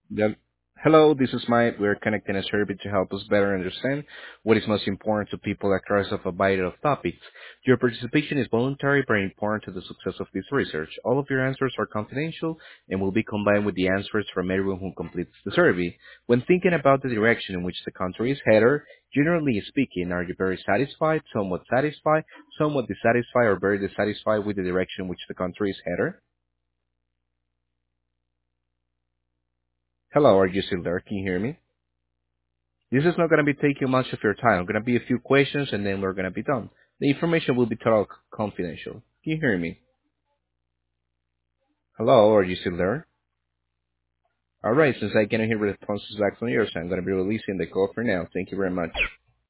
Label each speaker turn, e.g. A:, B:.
A: Yep. Hello, this is Mike. We're connecting a survey to help us better understand what is most important to people across a variety of topics. Your participation is voluntary but important to the success of this research. All of your answers are confidential and will be combined with the answers from everyone who completes the survey. When thinking about the direction in which the country is headed, generally speaking, are you very satisfied, somewhat dissatisfied, or very dissatisfied with the direction in which the country is headed? Hello, are you still there? Can you hear me? This is not going to be taking much of your time. Going to be a few questions and then we're going to be done. The information will be totally confidential. Can you hear me? Hello, are you still there? Alright, since I cannot hear responses back from yours, I'm going to be releasing the call for now. Thank you very much.